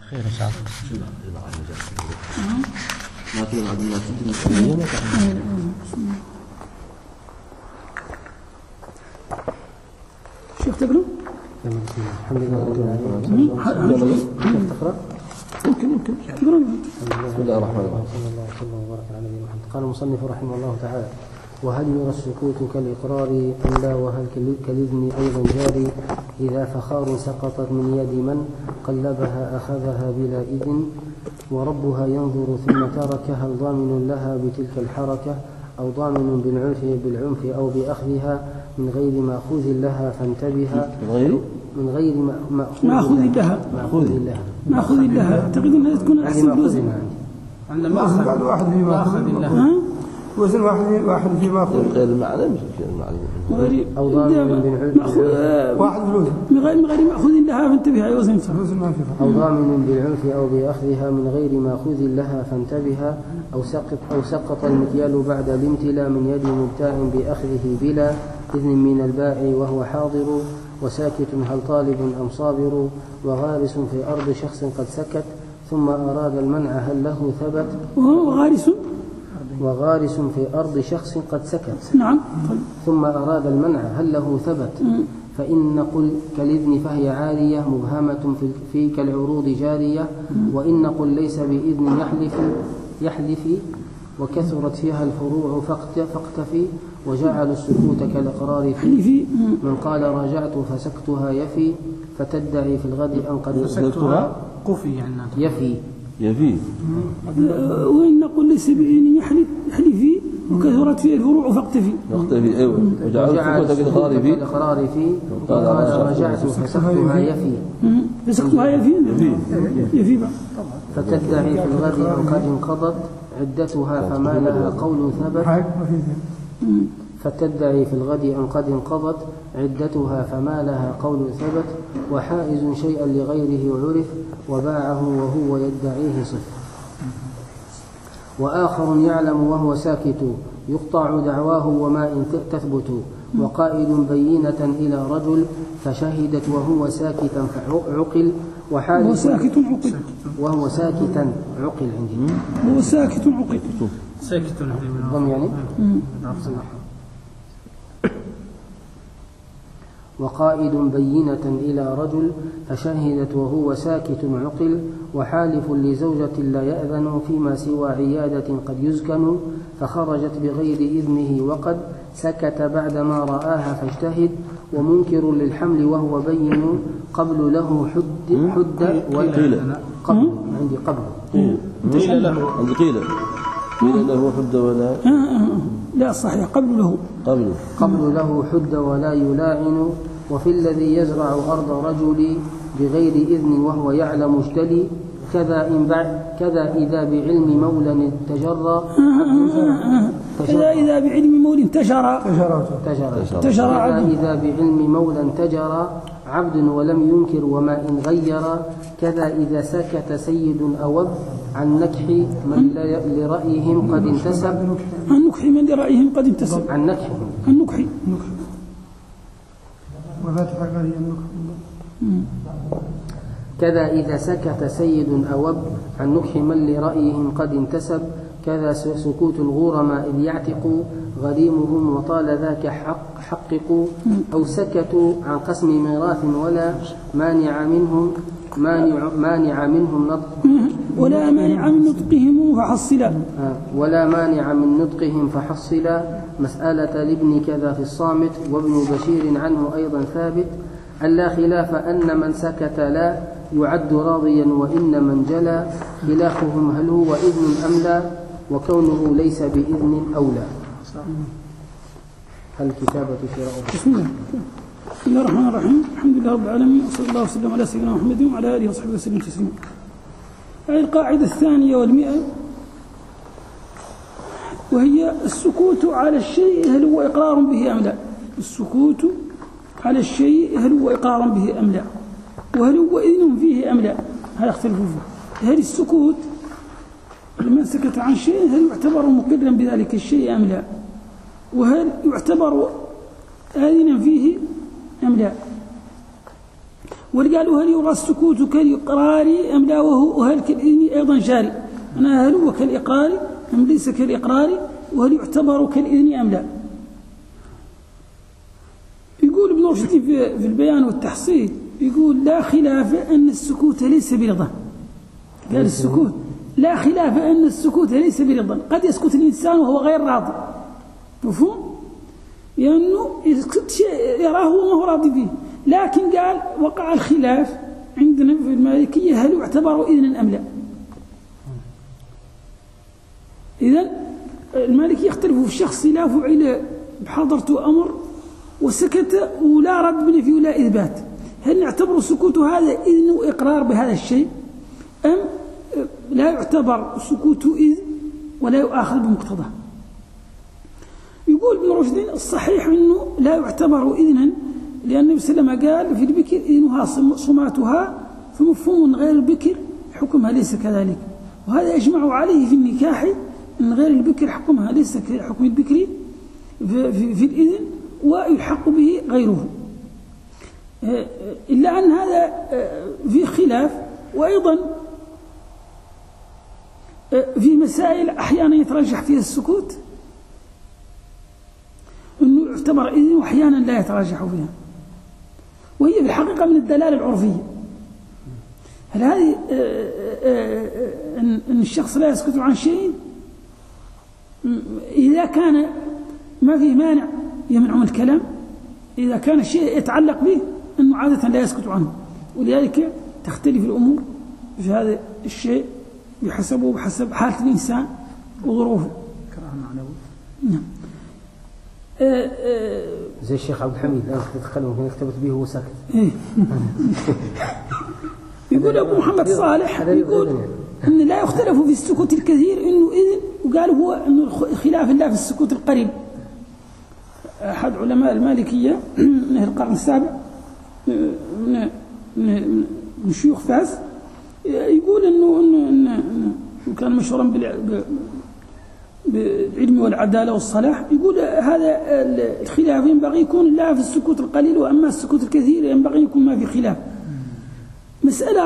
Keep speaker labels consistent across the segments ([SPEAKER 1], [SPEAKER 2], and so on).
[SPEAKER 1] خير إن شاء الله.
[SPEAKER 2] شيخ تقرأ؟
[SPEAKER 1] الحمد لله رب العالمين. تقرأ؟
[SPEAKER 2] يمكن تقرأ.
[SPEAKER 1] بسم الله الرحمن الرحيم. صلى الله وسلم وبارك على نبينا محمد. قال المصنف رحمه الله تعالى: وهل يرى السكوت كالإقرار أم لا؟ وهل كالإذن أيضا جاري إذا فخار سقطت من يد من قلبها أخذها بلا إذن وربها ينظر ثم تركها ضامن لها بتلك الحركة أو ضامن بالعنف أو بأخذها من غير مأخوذ لها فانتبها من غير
[SPEAKER 2] مأخوذ لها أعتقد أنها تكون أحسن بوزن
[SPEAKER 3] عند مأخذ واحد في مأخذ وزن واحد في مأخذ
[SPEAKER 1] غير المعنى مش المعنى
[SPEAKER 2] أو ضامن بالعنف
[SPEAKER 3] واحد بالوزن
[SPEAKER 2] من غير مأخوذ لها فانتبها أي وزن
[SPEAKER 1] أو ضامن بالعنف أو بأخذها من غير مأخوذ لها فانتبها أو سقط المكيال بعد الامتلاء من يد مبتاع بأخذه بلا إذن من البائع وهو حاضر وساكت هل طالب أم صابر وغارس في أرض شخص قد سكت ثم أراد المنع هل له ثبت وغارس في أرض شخص قد سكت
[SPEAKER 2] نعم
[SPEAKER 1] ثم أراد المنع هل له ثبت فإن نقل كالإذن فهي عارية مبهمة في كالعروض جارية وإن نقل ليس بإذن يحلف وكثرت فيها الفروع فاقتفي وجعل السكوت كالإقرار في من قال رجعت فسكتها يفي فتدعي في الغد أن قد
[SPEAKER 3] فسكتها قفي يعني
[SPEAKER 1] يفي
[SPEAKER 2] وإن نقول ليس بإذن يحلفي وكثرت فيه الفروع فاقتفي
[SPEAKER 1] أيوة وجعل السكوت كالإقرار في قال رجعت فسكتها
[SPEAKER 2] يفي بقى
[SPEAKER 1] فتدعي في الغد أن قد انقضت عدتها فما لها قول ثبت فتدعي في الغد أن قد انقضت عدتها فما لها قول ثبت وحائز شيئا لغيره عرف وباعه وهو يدعيه صف وآخر يعلم وهو ساكت يقطع دعواه وما إن تثبت وقائد بينة إلى رجل فشهدت وهو ساكتا فعقل وهو ساكتا عقل عندي
[SPEAKER 2] هو ساكت عقل
[SPEAKER 1] ضم يعني وقائد بينة إلى رجل فشهدت وهو ساكت عقل وحالف لزوجة لا يأذن فيما سوى عيادة قد يزكن فخرجت بغير إذنه وقد سكت بعدما رآها فاجتهد ومنكر للحمل وهو بين قبل له حد قبل عندي
[SPEAKER 3] قيل له حد ولا
[SPEAKER 2] لا صحيح قبل
[SPEAKER 1] له حد ولا يلاعن وفي الذي يزرع أرض رجل بغير إذن وهو يعلم اجتلي كذا إذا بعلم مولى تجرى
[SPEAKER 2] كذا إذا بعلم مولى تجرى
[SPEAKER 1] إذا بعلم مولى تجرى عبد ولم ينكر وما إن غير كذا إذا سكت سيد أوب عن نكح من لرأيهم قد انتسب عن نكح كذا إذا سكت سيد أوب عن نكح من لرأيهم قد انتسب كذا سكوت الغرماء إذ يعتق غريمهم وطال ذاك حققوا أو سكتوا عن قسم ميراث ولا مانع منهم
[SPEAKER 2] ولا مانع من نطقهم فحصلا
[SPEAKER 1] مسألة لابن كذا في الصامت وابن بشير عنه أيضا ثابت ألا خلاف أن من سكت لا يعد راضيا وإن من جلى خلافهم هل هو إذن أم لا وكونه ليس بإذن أولى. هل كتابة شراء
[SPEAKER 2] بسم الله الرحمن الرحيم الحمد لله رب العالمين وصلى الله وسلم على سيدنا محمد وعلى آله وصحبه وسلم تسليما. هذه القاعدة 200 وهي السكوت على الشيء هل هو إقرار به أم لا. السكوت على الشيء هل هو إقرار به أم لا وهل هو إذن فيه أم لا هذا يختلف فيه. هل السكوت لمن سكت عن شيء هل يعتبر مقرا بذلك الشيء أم لا وهل يعتبر آذنا فيه أم لا ولقالوا هل يرى السكوت كالإقرار أم لا وهل كالإذن أيضا جاري؟ أنا هل هو كالإقرار أم ليس كالإقرار؟ وهل يعتبر كالإذن أم لا؟ يقول ابن رشد في البيان والتحصيل، يقول لا خلاف أن السكوت ليس برضا. قال السكوت لا خلاف أن السكوت ليس برضا، قد يسكت الإنسان وهو غير راضي، مفهوم؟ لأنه يسكت شيء يراه وما هو راضي به، لكن قال وقع الخلاف عندنا في المالكية هل يعتبر إذنا أم لا؟ إذن المالكية يختلفوا في الشخص لا فعل بحضرته أمر وسكت ولا رد بنفي ولا إثبات، هل نعتبر سكوت هذا إذن وإقرار بهذا الشيء أم لا يعتبر سكوت إذن ولا يؤاخذ بمقتضاه؟ يقول ابن رشد الصحيح أنه لا يعتبر إذنا، لأن النبي صلى الله عليه وسلم قال في البكر إذنها صماتها، فمفهوم غير البكر حكمها ليس كذلك، وهذا يجمع عليه في النكاح أن غير البكر حكمها ليس كحكم البكر في الإذن ويلحق به غيره، إلا أن هذا في خلاف. وأيضا في مسائل أحيانا يترجح فيها السكوت أنه يعتبر إذن وأحيانا لا يترجح فيها، وهي في الحقيقة من الدلالة العرفية. هل هذه أن الشخص لا يسكت عن شيء إذا كان ما فيه مانع يمنع من الكلام، إذا كان الشيء يتعلق به أنه عادة لا يسكت عنه، ولذلك تختلف الأمور في هذا الشيء بحسب حالة الإنسان وظروفه.
[SPEAKER 3] كراهة معنوي.
[SPEAKER 2] نعم.
[SPEAKER 1] زي الشيخ عبد الحميد الآن تتكلم ممكن يكتبت به وهو ساكت.
[SPEAKER 2] يقول أبو محمد صالح يقول أن لا يختلف في السكوت الكثير أنه إذن، وقال هو أنه خلاف الله في السكوت القريب. أحد علماء المالكية من القرن السابع من شيوخ فاس يقول أنه كان مشهورا بالعلم والعدالة والصلاح، يقول هذا الخلاف ينبغي يكون لا في السكوت القليل، وأما السكوت الكثير ينبغي يكون ما في خلاف. مسألة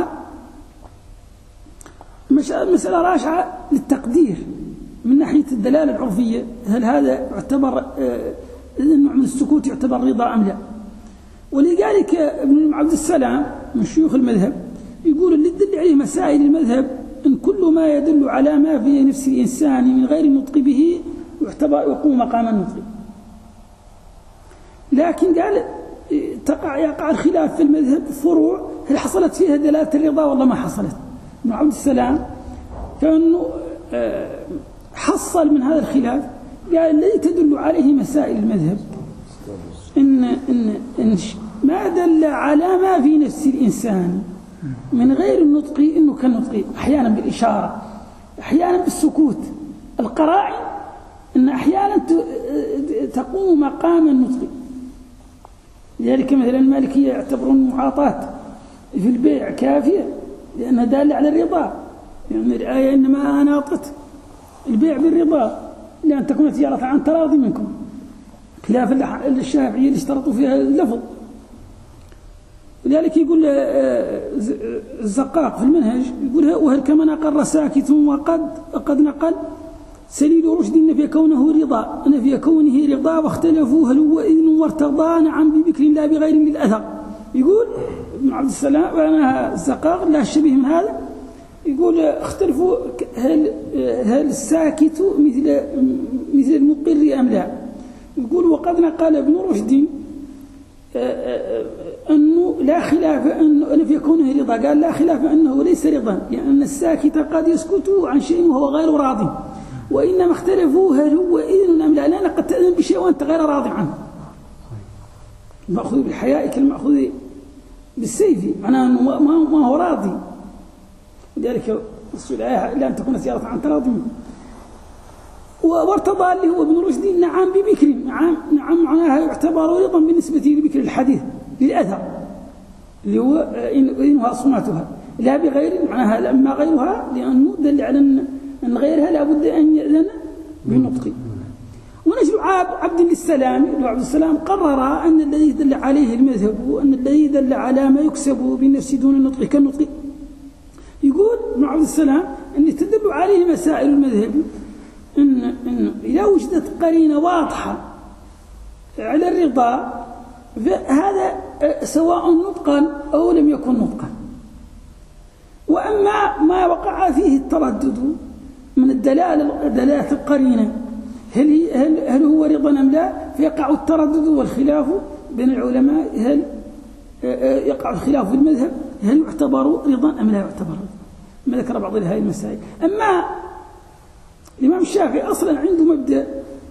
[SPEAKER 2] راجعة للتقدير من ناحية الدلالة العرفية، هل هذا يعتبر نوع من السكوت يعتبر رضا أم لا؟ ولذلك ابن عبد السلام من شيوخ المذهب يقول اللي يدل عليه مسائل المذهب إن كل ما يدل على ما في نفس الإنسان من غير النطق به يعتبر يقوم مقام النطق، لكن قال يقع الخلاف في المذهب فروع هل حصلت فيها دلالة الرضا ولا ما حصلت. ابن عبد السلام كأنه حصل من هذا الخلاف، قال الذي تدل عليه مسائل المذهب إن ما دل على ما في نفس الإنسان من غير النطق إنه كالنطق، أحيانا بالإشارة أحيانا بالسكوت، القرائن إن أحيانا تقوم مقام النطق. لذلك مثلا المالكية يعتبرون المعاطاة في البيع كافية لأنها دالة على الرضا، يعني الآية إنما أناطت البيع بالرضا لأن تكون تجارة عن تراضي منكم، خلاف الشافعية اللي اشترطوا فيها اللفظ. ولذلك يقول الزقاق في المنهج يقول وهل كما نقر ساكت وقد نقل سليل رشد نفي كونه رضا نفي كونه رضا، واختلفوا هل هو إذن وارتضى نعم ببكر لا بغير للأثر. يقول ابن عبد السلام وأنا الزقاق لا شبيه من هذا، يقول اختلفوا هل الساكت مثل المقر أم لا. يقول وقد نقل ابن رشد أنه لا خلاف أنه في كونه رضا، قال لا خلاف أنه ليس رضا، يعني الساكت قد يسكت عن شيء وهو غير راضي، وإنما اختلفوا هل هو إذن أم لا، لأن قد تأذن بشيء وأنت غير راضي عنه. المأخوذ بالحياء كالمأخوذ بالسيف، معناه أنه ما هو راضي، لذلك الآية لا أن تكون سيارة عن تراضي منه. وارتضى اللي هو ابن رشد نعم ببكر، نعم معناها يعتبر رضا بالنسبة لبكر الحديث للأثر اللي هو إنها صماتها، لا بغير معناها لما غيرها لأنه دل على أن غيرها لا بد أن يأذن بالنطق. ونجل عبد للسلام عبد السلام قرر أن الذي دل عليه المذهب وأن الذي دل على ما يكسب بالنفس دون النطق كالنطق. يقول ابن عبد السلام أن تدل عليه مسائل المذهب إن إذا وجدت قرينة واضحة على الرضا فهذا سواء نطقا أو لم يكن نطقا. وأما ما وقع فيه التردد من دلالة القرينة هل هو رضا أم لا، فيقع التردد والخلاف بين العلماء، هل يقع الخلاف في المذهب هل يعتبر رضا أم لا يعتبر رضا، ما ذكر بعض هذه المسائل. أما الإمام الشافعي أصلا عنده مبدأ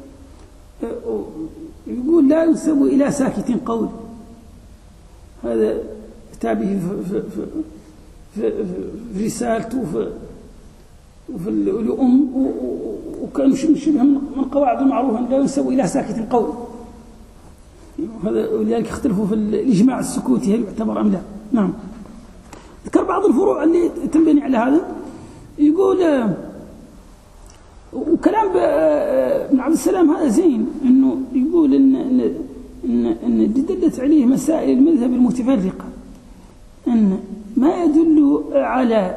[SPEAKER 2] يقول لا ينسب إلى ساكت قول، هذا كتابه في رسالته وفي الأم، وكان شبه من قواعد المعروفة لا ينسب إلى ساكت قول. هذا ولذلك اختلفوا في الإجماع السكوتي هل يعتبر أم لا. نعم. ذكر بعض الفروع اللي تنبني على هذا. يقول وكلام ابن عبد السلام هذا زين، انه يقول ان دلت عليه مسائل المذهب المتفرقه ان ما يدل على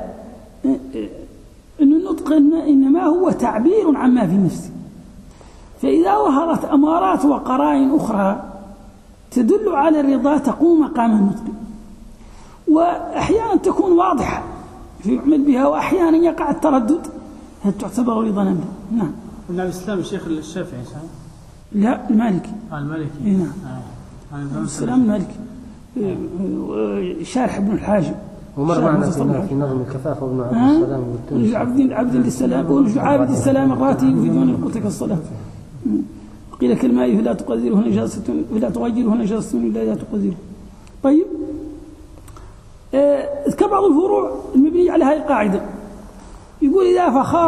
[SPEAKER 2] ان النطق انما هو تعبير عما في النفس، فاذا ظهرت امارات وقرائن اخرى تدل على الرضا تقوم مقام النطق، واحيانا تكون واضحه فيعمل بها واحيانا يقع التردد، هل تعتبر رضا أم لا؟ نعم.
[SPEAKER 4] ابن عبد السلام الشيخ الشافعي صحيح؟
[SPEAKER 2] لا المالكي.
[SPEAKER 4] المالكي.
[SPEAKER 2] نعم. عبد السلام المالكي. شارح ابن الحاجب.
[SPEAKER 1] ومر معنا في نظم الكفافة ابن عبد السلام
[SPEAKER 2] والتونسي. عبد للسلام عابد السلام الراتي في دون القوت كالصلاة. قيل كالماء فلا تقدره نجاسة فلا تغيره نجاسة إلا إذا تقدره. طيب. اذكر بعض الفروع المبنية على هذه القاعدة. يقول إذا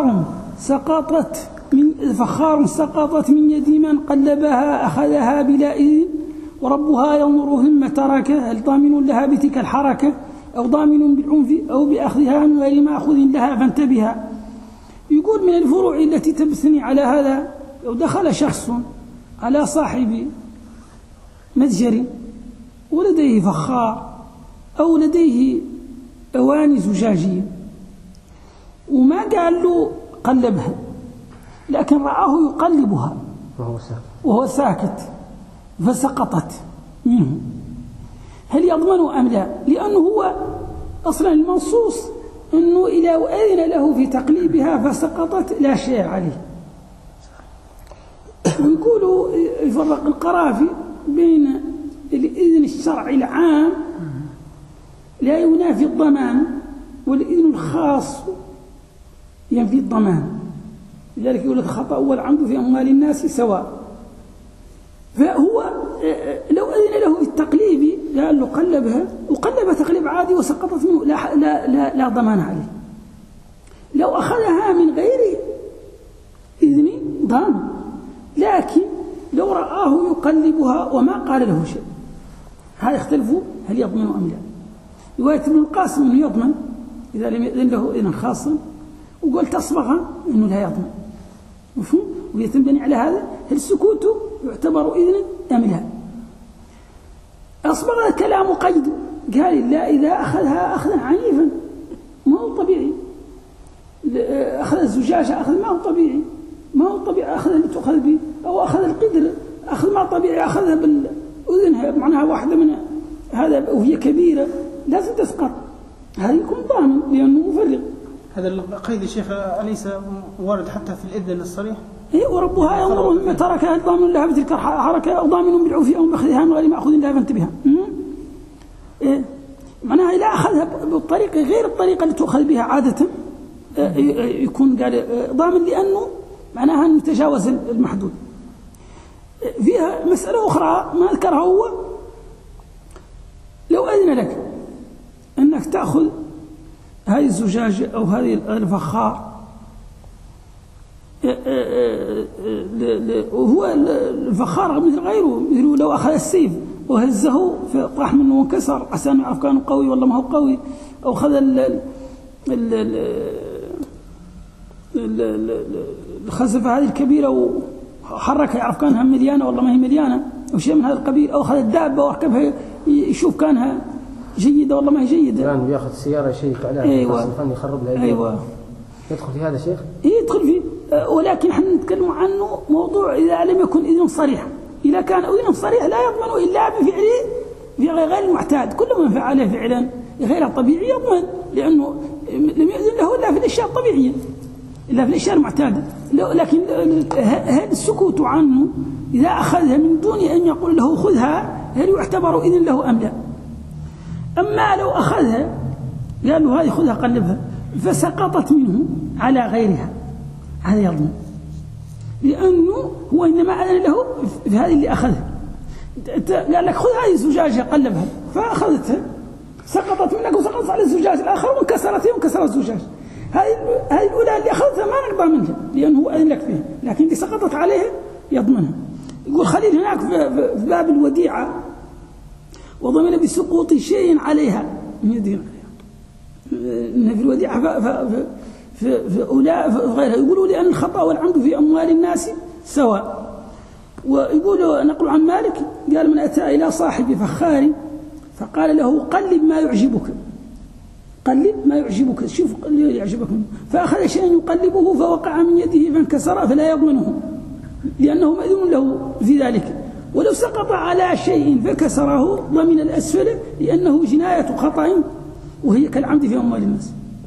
[SPEAKER 2] فخار سقطت من يد من قلبها أخذها بلا إذن وربها ينظر ثم تركه، هل ضامن لها بتلك الحركة أو ضامن بالعنف أو بأخذها من غير مأخذ لها فانتبها. يقول من الفروع التي تبثني على هذا لو دخل شخص على صاحب متجر ولديه فخار أو لديه أواني زجاجية وما قال له قلبها، لكن رآه يقلبها وهو ساكت فسقطت منه، هل يضمن أم لا؟ لأنه هو أصلا المنصوص أنه إذا أذن له في تقليبها فسقطت لا شيء عليه. ويقولوا يفرق القرافي بين الإذن الشرعي العام لا ينافي الضمان والإذن الخاص ينفي الضمان، لذلك يقول لك خطأ والعمد في أموال الناس سواء. فهو لو أذن له في التقليب قال له قلبها وقلب تقليب عادي وسقطت منه لا ضمان عليه. لو أخذها من غير إذن ضامن، لكن لو رآه يقلبها وما قال له شيء هذا يختلفوا هل يضمن أم لا. رواية ابن القاسم أنه يضمن إذا لم يأذن له إذنا خاصا، وقلت أصبغ أنه لا يضمن. مفهوم؟ ويتنبني على هذا هل السكوت يعتبر إذنا أم لا. أصبغ الكلام قيد، قال لا إذا أخذها أخذا عنيفا ما هو طبيعي، أخذ الزجاجة أخذ ما هو طبيعي، ما هو طبيعي أخذ اللي تأخذ به، أو أخذ القدر أخذ ما طبيعي أخذها بالأذنها معناها واحدة من هذا وهي كبيرة لازم تسقط، هذا يكون ضامن لأنه مفرغ.
[SPEAKER 4] هذا القيد يا شيخ أليس وارد حتى في الإذن الصريح؟
[SPEAKER 2] إيه وربها ينظر مما تركها ضامن لها بتلك الحركة أو ضامن بالعوف أو بأخذها من غير مأخذ لها فانتبهها. إيه معناها إذا أخذها بالطريقة غير الطريقة اللي تأخذ بها عادة يكون قال ضامن لأنه معناها متجاوز المحدود. فيها مسألة أخرى ما ذكرها هو لو أذن لك أنك تأخذ هذه الزجاجة أو هذه الفخار وهو الفخار مثل غيره، مثل لو أخذ السيف وهزه فطاح منه وانكسر عسى أن يعرف كانه قوي والله ما هو قوي، أو أخذ الخزفة هذه الكبيرة حركها يعرف كانها مليانة والله ما هي مليانة أو شيء من هذا القبيل، أو أخذ الدابة وركبها يشوف كانها جيدة والله ما هي جيدة.
[SPEAKER 1] الآن بياخذ سيارة يشيك عليها يخرب لها.
[SPEAKER 2] أيوة.
[SPEAKER 1] يدخل في هذا شيخ؟
[SPEAKER 2] يدخل فيه، ولكن احنا نتكلم عنه موضوع إذا لم يكن إذن صريح. إذا كان إذن صريح لا يضمن إلا بفعله في غير المعتاد. كل من فعله فعلا غير الطبيعي يضمن، لأنه لم يأذن له إلا في الأشياء الطبيعية، إلا في الأشياء المعتادة. لكن هل السكوت عنه إذا أخذها من دون أن يقول له خذها هل يعتبر إذن له أم لا؟ أما لو أخذها قال له هذه خذها قلبها فسقطت منه على غيرها هذا يضمن، لأنه هو إنما أذن له في هذه اللي أخذها. قال لك خذ هذه الزجاجة قلبها فأخذتها سقطت منك وسقطت على الزجاج الآخر وانكسر الزجاج. هذه الأولى اللي أخذتها ما نقبل منها لأنه هو أذن لك فيها، لكن اللي سقطت عليها يضمنها. يقول خليل هناك في باب الوديعة وضمن بسقوط شيء عليها من يدين عليها في الوديعة في غيرها. يقولوا لأن الخطأ والعمد في أموال الناس سواء. ويقولوا نقل عن مالك قال من أتى إلى صاحب فخار فقال له قلب ما يعجبك، قلب ما يعجبك، شوف اللي يعجبك منه، فأخذ شيئا يقلبه فوقع من يده فانكسر فلا يضمنه لأنه مأذون له في ذلك. ولو سقط على شيء فكسره ضمن الأسفل لأنه جناية خطأ وهي كالعمد في أموال الناس.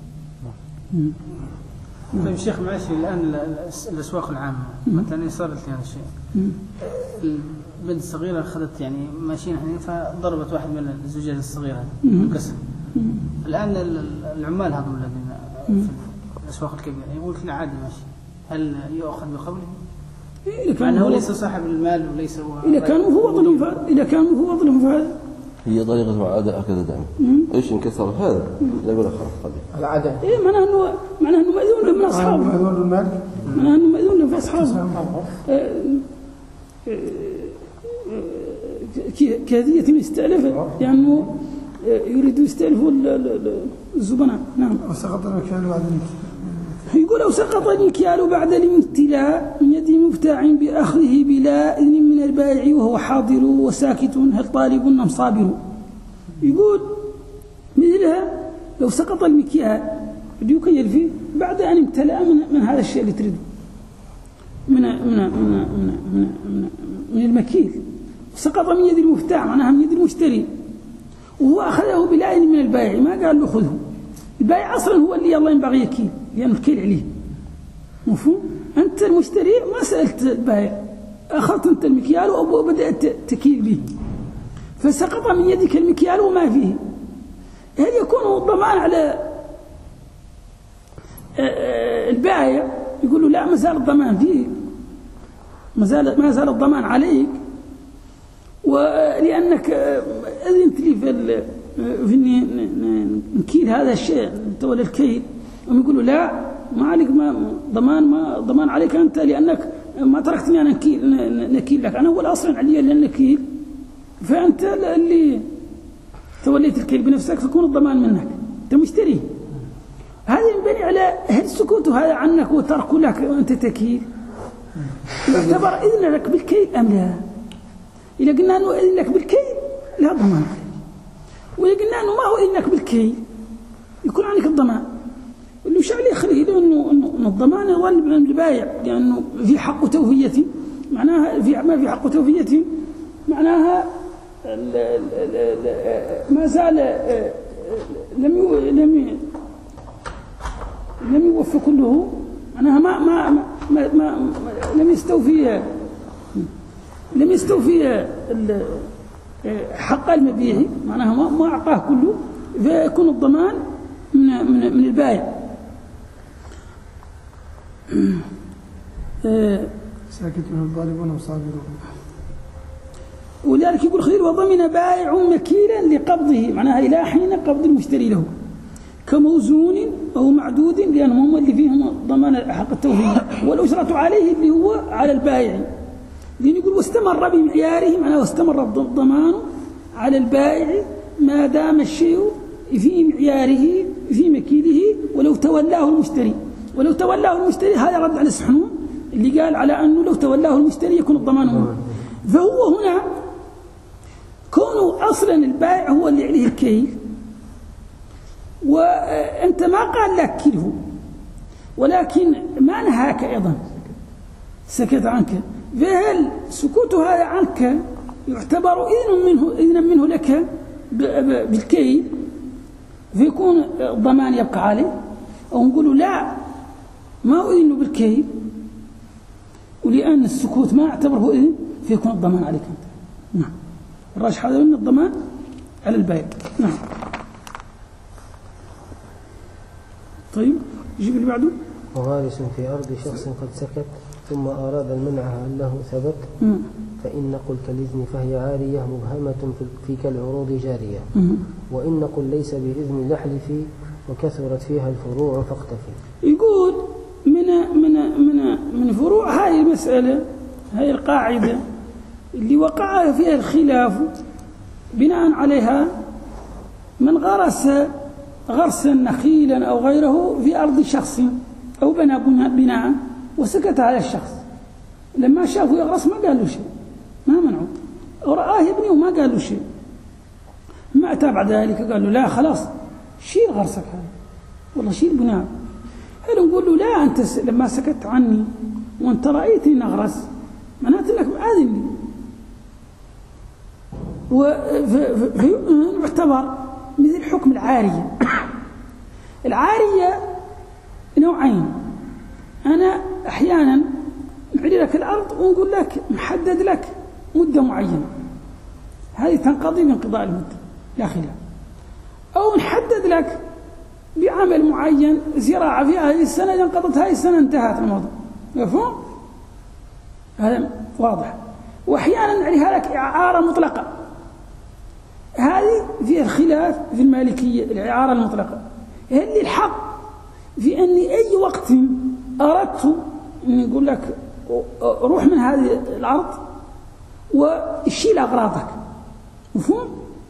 [SPEAKER 4] طيب شيخ معلش، الآن الأسواق العامة مثلا صارت لي هذا الشيء، البنت الصغيرة أخذت يعني ماشيين فضربت واحد من الزجاج الصغيرة انكسر. الآن العمال هذول الذين في الأسواق الكبيرة يقول لك عادي ماشي، هل يؤخذ بقوله؟ إذا هو ليس صاحب المال وليس هو،
[SPEAKER 2] إذا كانوا هو ظلم فهذا
[SPEAKER 5] هي طريقة العادة هكذا دائما. إيش انكسر هذا؟ لا يقول خلاص خليه
[SPEAKER 1] العادة.
[SPEAKER 2] إيه معناه إنه مأذون له من أصحابه. معناه إنه مأذون له في أصحابه. كهدية يستألفه لأنه يريد يستألفوا الزبناء. نعم.
[SPEAKER 3] وسقط المكيال بعد
[SPEAKER 2] يقول لو سقط المكيال بعد الامتلاء من يد مبتاع بأخذه بلا إذن من البائع وهو حاضر وساكت هل طالب أم صابر. يقول مثلها لو سقط المكيال يكيل فيه بعد أن امتلأ من هذا الشيء اللي تريده من المكيل، سقط من يد المبتاع معناها من يد المشتري وهو أخذه بلا إذن من البائع، ما قال له خذه. البائع أصلا هو اللي الله ينبغي يكيل لأنه الكيل عليه، مفهوم؟ أنت المشتري ما سألت البائع، أخذت أنت المكيال وبدأت تكيل به فسقط من يدك المكيال وما فيه، هل يكون الضمان على البائع؟ يقول له لا ما زال الضمان فيه، ما زال الضمان عليك، ولأنك أذنت لي في نكيل هذا الشيء تولى الكيل. هم يقولوا لا ما عليك ضمان عليك أنت لأنك ما تركتني أنا نكيل لك، أنا هو الأصل علي للنكيل فأنت اللي توليت الكيل بنفسك فكون الضمان منك أنت مشتري. هذا ينبني على هل السكوت هذا عنك وترك لك وأنت تكيل يعتبر إذن لك بالكيل أم لا؟ إذا قلنا أنه إذن لك بالكيل لا ضمان عليك، وإذا قلنا أنه ما هو إذن لك بالكيل يكون عليك الضمان. اللي وش عليه خليه لأنه الضمان يظل من البايع لأنه في حق توفية، معناها ما في حق توفية معناها ما زال لم يوفى كله، معناها ما لم يستوفي حق المبيع، معناها ما أعطاه كله فيكون الضمان من البائع.
[SPEAKER 3] ساكت من الظالمون وصابرون.
[SPEAKER 2] ولذلك يقول خير وضمن بائع مكيلا لقبضه، معناها إلى حين قبض المشتري له كموزون أو معدود لأنهم هم اللي فيهم ضمان حق التوفيق، والأجرة عليه اللي هو على البائع. لأن يقول واستمر بمعياره، معناه واستمر الضمان على البائع ما دام الشيء في معياره في مكيله ولو تولاه المشتري هذا رد على السحنون اللي قال على أنه لو تولاه المشتري يكون الضمان منه. فهو هنا كونه أصلا البائع هو اللي عليه الكيل، وأنت ما قال لك كله، ولكن ما نهاك أيضا، سكت عنك، فهل سكوته هذا عنك يعتبر إذنا منه لك بالكيل فيكون الضمان يبقى عليه، أو نقول لا ما هو إذنه بالكيل، ولأن السكوت ما اعتبره إذن فيكون الضمان عليك أنت. نعم، الراجح هذا أن الضمان على البائع. نعم. طيب يجيب اللي بعده.
[SPEAKER 1] وغارس في أرض شخص قد سكت ثم أراد المنع أنه ثبت فإن نقل كالإذن فهي عارية مبهمة في كالعروض جارية، وإن نقل ليس بإذن يحلف وكثرت فيها الفروع فاختفي.
[SPEAKER 2] يقول من فروع هاي المسألة، هاي القاعدة اللي وقع فيها الخلاف بناء عليها، من غرس غرسا نخيلا أو غيره في أرض شخص أو بنى بناء وسكت على الشخص، لما شافوا يغرس ما قال له شيء، ما منعه، ورآه يبني وما قال له شيء، ما أتى بعد ذلك قال له لا خلاص شيل غرسك هذا، والله شيل بناء. هل نقول له لا أنت لما سكت عني وأنت رأيتني نغرس معناته أنك مآذني، ويعتبر مثل حكم العارية. العارية نوعين، أنا أحيانا نعري لك الأرض ونقول لك محدد لك مدة معينة، هذه تنقضي بانقضاء المدة لا خلاف، أو نحدد لك بعمل معين زراعة في هذه السنة، إذا انقضت هذه السنة انتهت الموضوع، مفهوم؟ هذا واضح. وأحيانا نعريها لك إعارة مطلقة، هذه فيها الخلاف في المالكية، الإعارة المطلقة. هل لي الحق في أني أي وقت أردت أن يقول لك روح من هذه الأرض وشيل أغراضك، مفهوم؟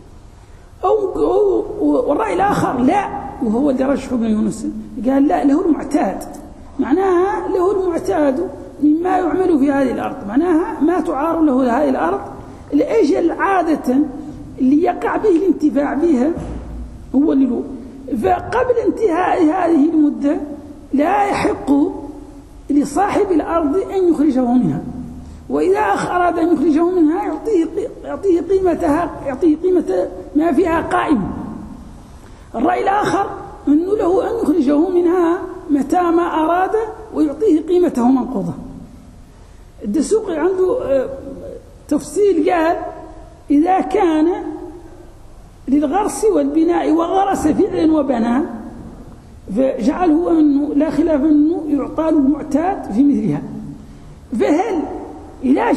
[SPEAKER 2] والرأي الآخر لا، وهو اللي رجحه ابن يونس، قال لا، له المعتاد، معناها له المعتاد مما يعمل في هذه الأرض، معناها ما تعار له هذه الأرض، الأجل عادة اللي يقع به الانتفاع بها هو اللي له، فقبل انتهاء هذه المدة لا يحق لصاحب الأرض أن يخرجه منها، وإذا أراد أن يخرجه منها يعطيه قيمة ما فيها قائمة. الرأي الآخر أنه له أن يخرجه منها متى ما أراد ويعطيه قيمته منقوضة. الدسوقي عنده تفصيل، قال إذا كان للغرس والبناء وغرس فعلا وبنى فجعله أنه لا خلاف أنه يعطى له المعتاد في مثلها. فهل إذا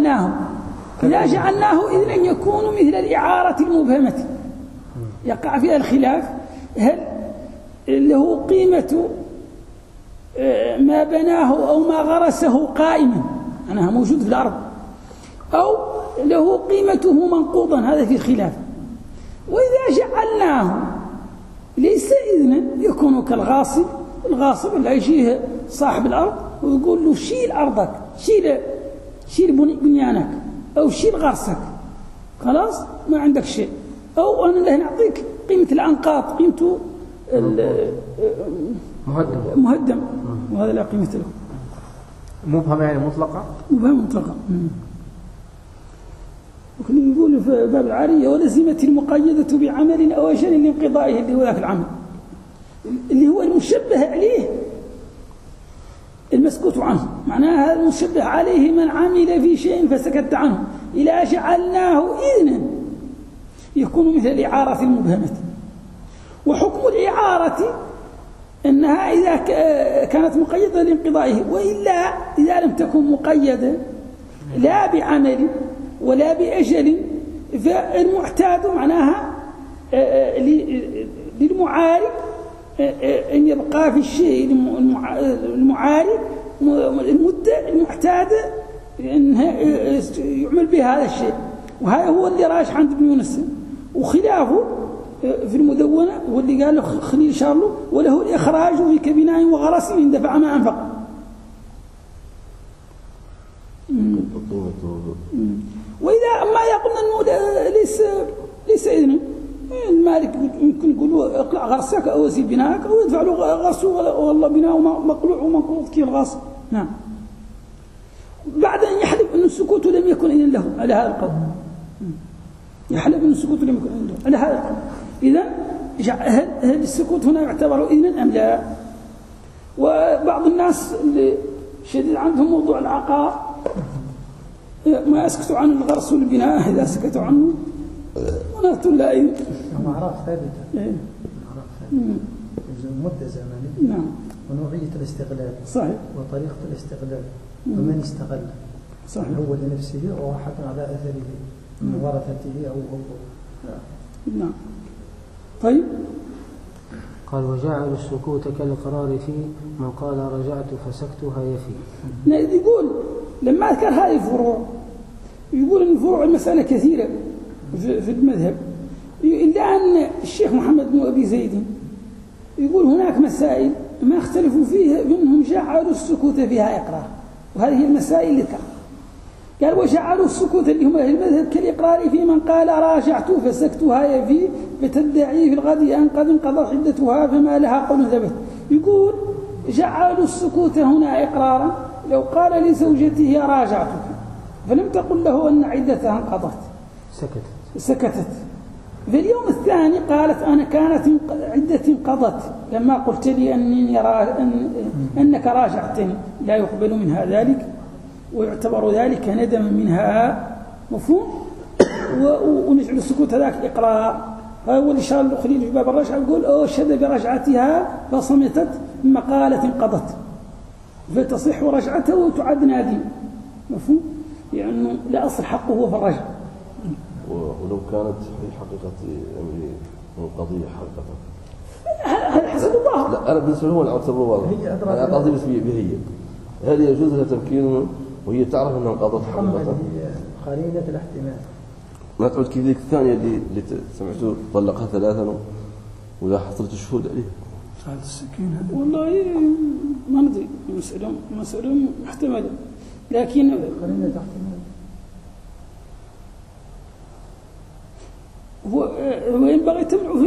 [SPEAKER 2] جعلناه إذن يكون مثل الإعارة المبهمة يقع فيها الخلاف، هل له قيمة ما بناه أو ما غرسه قائما أنها موجود في الأرض، أو له قيمته منقوضا، هذا في خلاف. وإذا جعلناه ليس إذنا يكون كالغاصب، الغاصب اللي يجيه صاحب الأرض ويقول له شيل أرضك، شيل بنيانك، أو شيل غرسك، خلاص ما عندك شيء، أو أنا له نعطيك قيمة الأنقاض، قيمته مهدم، وهذا لا قيمة له.
[SPEAKER 3] مبهم يعني مطلقة؟
[SPEAKER 2] مبهم مطلقة. وكنا نقول في باب العارية ولزمت المقيدة بعمل أو أجل لانقضائه، اللي هو ذاك العمل اللي هو المشبه عليه المسكوت عنه، معناها المشبه عليه من عمل في شيء فسكت عنه، إلى جعلناه إذنا يكون مثل الإعارة المبهمة. وحكم الإعارة أنها إذا كانت مقيدة لانقضائه، وإلا إذا لم تكن مقيدة لا بعمل ولا بأجل فالمعتاد معناها للمعارض أن يبقى في الشيء المعارض المدة المعتادة أنها يعمل بها هذا الشيء، وهذا هو اللي راجح عند ابن يونس. وخلافه في المدونة واللي قال له خليل شارلو وله الإخراج في كبناء وغرس إن دفع ما أنفق. مالك يمكن يقولوا اقلع غرسك أو زيد بناءك أو يدفع له غرسه والله بناءه مقلوع ومنقوض كي الغاص. نعم. بعد أن يحلف أن السكوت لم يكن إذن له على هذا القول. يحلف أن السكوت لم يكن إذن له على هذا القول. إذن هل السكوت هنا يعتبر إذنا أم لا؟ وبعض الناس اللي شديد عندهم موضوع العقاء ما يسكتوا عن الغرس والبناء، إذا سكتوا عنه ونأتوا لا إذن.
[SPEAKER 6] أعراف ثابتة. مدة زمنية.
[SPEAKER 2] نعم.
[SPEAKER 6] ونوعية الاستغلال.
[SPEAKER 2] صحيح.
[SPEAKER 6] وطريقة الاستغلال. ومن استغل.
[SPEAKER 2] صحيح.
[SPEAKER 6] هو لنفسه أو حتى على أثره من ورثته أو
[SPEAKER 2] نعم. طيب.
[SPEAKER 1] قال وجعل السكوت كالإقرار فيه من قال رجعت فسكتها يفي.
[SPEAKER 2] يقول لما أذكر هذه الفروع يقول أن فروع المسألة كثيرة في المذهب، إلا أن الشيخ محمد بن أبي زيد يقول هناك مسائل ما اختلفوا فيها منهم جعلوا السكوت فيها إقرار، وهذه المسائل اللي ذكرها. قال وجعلوا السكوت اللي هم أهل المذهب كالإقرار في من قال راجعت فسكتها يفي فتدعي في الغد أن قد انقضت عدتها فما لها قول ثبت. يقول جعلوا السكوت هنا إقرارا، لو قال لزوجته راجعتك فلم تقل له أن عدتها انقضت سكتت. في اليوم الثاني قالت أنا كانت عدتي انقضت لما قلت لي أنك راجعتني، لا يقبل منها ذلك ويعتبر ذلك ندما منها. مفهوم؟ ونجعل السكوت هذاك إقرار. هو اللي شار الأخرين في باب الرجعة يقول أشهد برجعتها فصمتت ثم قالت انقضت فتصح رجعته وتعد نادم. مفهوم؟ يعني لا أصل حقه هو في الرجعة.
[SPEAKER 5] ولو كانت في حقيقة القضية حقيقة
[SPEAKER 2] هذا حسب الله.
[SPEAKER 5] لا أنا بالنسبة له أعتبره واضح. أنا قصدي بس بهي هل يجوز لها تمكينه وهي تعرف أنها انقضت حقيقة؟
[SPEAKER 6] قرينة الاحتمال.
[SPEAKER 5] ما تعود كيف ذيك الثانية اللي سمعته طلقها ثلاثا ولا حصلت الشهود عليه.
[SPEAKER 3] ساعة السكين هذا.
[SPEAKER 2] والله ما ندري، مسألة محتملة، لكن
[SPEAKER 6] قرينة احتمال.
[SPEAKER 2] هو ينبغي تمنع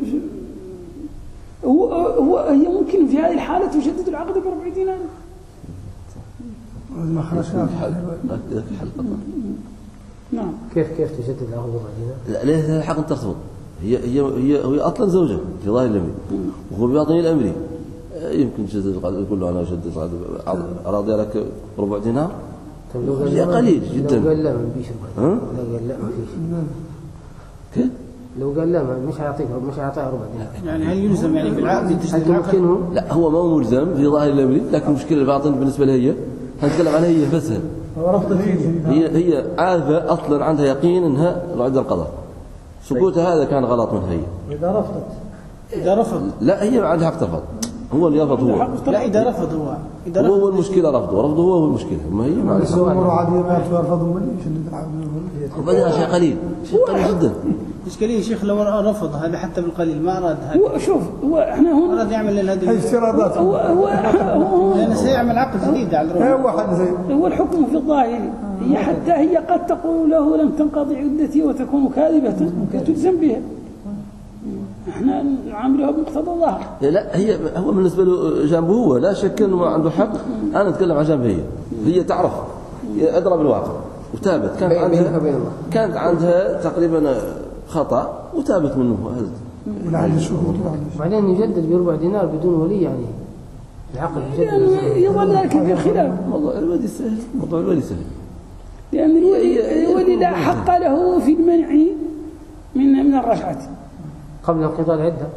[SPEAKER 2] هي ممكن في هذه الحالة تجدد العقد ب4 دينار.
[SPEAKER 3] ما خرجنا
[SPEAKER 2] نعم.
[SPEAKER 1] كيف تجدد العقد ب4 دينار؟
[SPEAKER 5] لا ليس هذا الحق أن ترتبط. هي أصلا زوجة في ظاهر الأمر وهو بباطن الأمر يمكن تجدد العقد. يقول له أنا أجدد العقد راضي لك ب4 دينار. قليل جدا.
[SPEAKER 1] لو قال لا ما فيش. لو قال لا ما فيش.
[SPEAKER 5] كيف؟
[SPEAKER 1] لو قال لا مش هيعطيها 4 دينار.
[SPEAKER 4] يعني هل يلزم يعني بالعقد تجديد العقد؟
[SPEAKER 5] لا هو ما ملزم في ظاهر الأمر، لكن المشكلة الباطن بالنسبة لها هي هنتكلم عنها هي بس. هي عارفة أصلا عندها يقين أنها العدة القضاء. سكوتها هذا كان غلط منها هي.
[SPEAKER 4] إذا رفض
[SPEAKER 5] لا هي ما عندها حق ترفض. هو اللي يرفض هو.
[SPEAKER 4] لا إذا رفض
[SPEAKER 5] هو المشكلة رفضه هو المشكلة. ما هي ما عليه.
[SPEAKER 3] الأمور عادية ما يرفضوا من يشدد العقد.
[SPEAKER 5] وبعدين شيء قليل جدا.
[SPEAKER 4] إشكالية يا شيخ لو رفض هذا حتى بالقليل ما أراد هذا.
[SPEAKER 2] هو شوف هو احنا هون
[SPEAKER 4] أراد يعمل لنا هذه
[SPEAKER 3] افتراضات.
[SPEAKER 2] هو
[SPEAKER 4] لأنه سيعمل عقد جديد على الروح.
[SPEAKER 3] هو واحد زي.
[SPEAKER 2] هو الحكم في الظاهر. هي قد تقول له لم تنقضي عدتي وتكون كاذبة تلزم بها. احنا نعاملها بمقتضى الظاهر.
[SPEAKER 5] لا هو بالنسبة له جانبه هو لا شك انه ما عنده حق. انا اتكلم عن جانبه هي تعرف ادرى بالواقع وتابت. كانت عندها تقريبا خطأ وتابت منه هذا.
[SPEAKER 3] ولعل الشهود
[SPEAKER 1] بعدين يجدد ب4 دينار بدون ولي يعني العقد يجدد.
[SPEAKER 2] يظل ذلك في خلاف.
[SPEAKER 5] والله الولي سهل. موضوع الولي سهل.
[SPEAKER 2] لأن الولي لا حق له في المنع من الرجعة
[SPEAKER 1] قبل انقضاء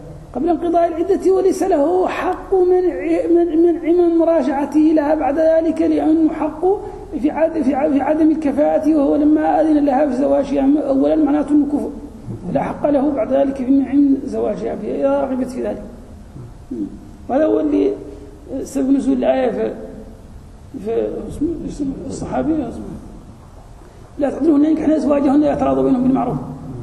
[SPEAKER 1] العدة
[SPEAKER 2] وليس له حق منع من مراجعته لها بعد ذلك، لأنه حقه في عدم الكفاءة، وهو لما أذن لها في زواجها أولا معناته أنه كفر، لا حق له بعد ذلك في منع من زواجها إذا رغبت في ذلك. وهذا هو اللي سبب نزول الآية في الصحابية لا تعذلون ينكحن أزواجهن يتراضوا بينهم بالمعروف.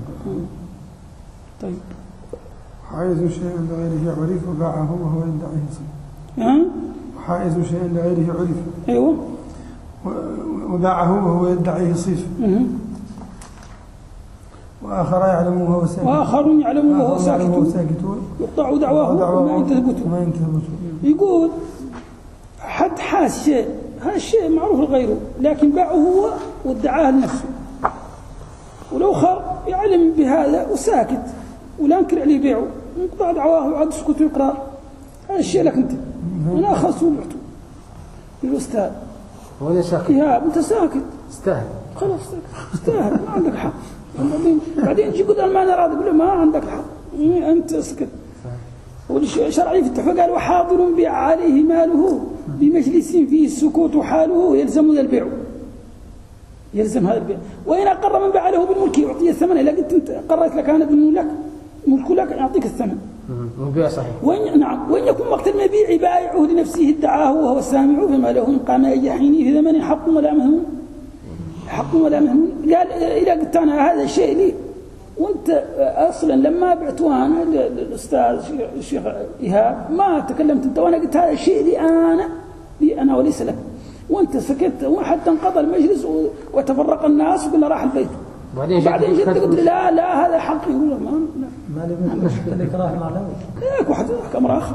[SPEAKER 2] طيب
[SPEAKER 3] حائز شيء لغيره عرف وباعه وهو يدعيه صيف. حائز شيء لغيره عرف.
[SPEAKER 2] أيوة.
[SPEAKER 3] وباعه وهو يدعيه صيف. وآخر يعلم وهو ساكت
[SPEAKER 2] وآخرون يعلمون وهو ساكتون يقطع دعواه وما ينتهبون. يقول حد حاس شيء، هذا الشيء معروف لغيره لكن باعه هو وادعاه لنفسه، والآخر يعلم بهذا وساكت ولا ينكر عليه بيعه، يقطع دعواه وعد سكوت وإقرار. هذا الشيء لك أنت، أنا أخذته وبعته للأستاذ
[SPEAKER 1] وأنا ساكت.
[SPEAKER 2] يا أنت ساكت
[SPEAKER 1] استاهل،
[SPEAKER 2] خلاص استاهل، ما عندك حق. بعدين تجي قدام ما نراد يقول له ما عندك حق، أنت سكت. والشرعي في التحفة قال وحاضر بيع عليه ماله بمجلس فيه السكوت حاله يلزم ذا البيع، يلزم هذا البيع. وإن أقر من باع له بالملك يعطيه الثمن، إذا قلت أنت قررت لك أنا بالملك ملك لك يعطيك الثمن.
[SPEAKER 1] البيع صحيح.
[SPEAKER 2] نعم. وإن يكون وقت المبيع بائعه لنفسه ادعاه وهو السامع فما له إن قام يحيني في ثمن حق ولا مهمون، حق ولا مهمون. قال إذا قلت أنا هذا الشيء لي وأنت أصلا لما بعته أنا للأستاذ الشيخ إيهاب ما تكلمت أنت، وأنا قلت هذا الشيء لي أنا وليس لك، وأنت سكت وحتى انقضى المجلس وتفرق الناس وقلنا راح البيت. بعدين جيت قلت لا هذا حقي. يقول
[SPEAKER 6] ما لي مشكلة الإكراه مع له.
[SPEAKER 2] ياك واحد أمر آخر.